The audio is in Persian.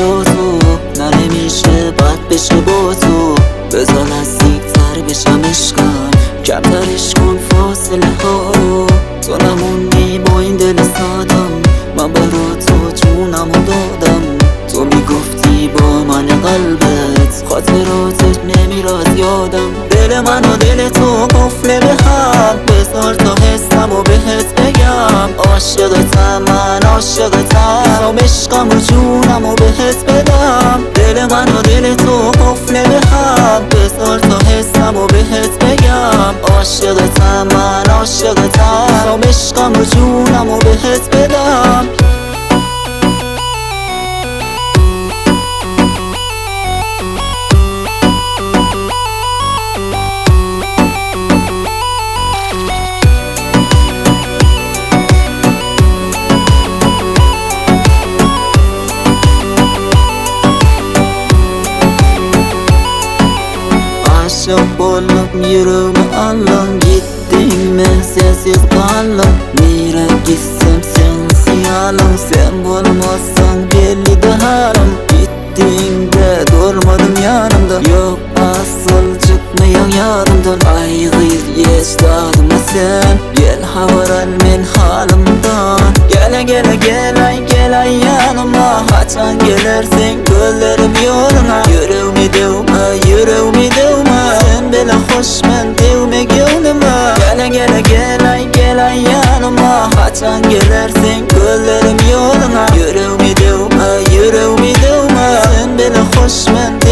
با تو نه نمیشه بد بشه با تو بذار نزدیکتر بشم عشقم کمترش کن فاصله ها رو تو نموندی با این دل سادم من برا تو جونمو دادم تو میگفتی با من قلبت خاطراتت نمیراد یادم دل من و دل تو قفله به هم بذار تا حسمو بهت بگم عاشقتم من عاشقتم میخوام عشقم و جونمو بهت بدم دل من و دل تو قفله به هم بذار تا حسمو بهت بگم عاشقتم من عاشقتم میخوام عشقم و جونمو بهت بدم Aşık olup yüreğimi alın Gittin mi sessiz kalın Nere gitsem sen hıyalın Sen bulmazsan belli de haram Gittin de durmadım yanımda Yok asıl çıkmayan yarımdan Aygır geçtadım sen Gel havaran men halimdan Gele gele gel ay yanıma Haçan gelersen göllerim yoluna Yüreğimi devme yüreğimi devme Sen bile hoş men devme gönlüme Gel ay yanıma Haçan gelersen göllerim yoluna Yüreğimi devme yüreğimi devme Sen bile hoş men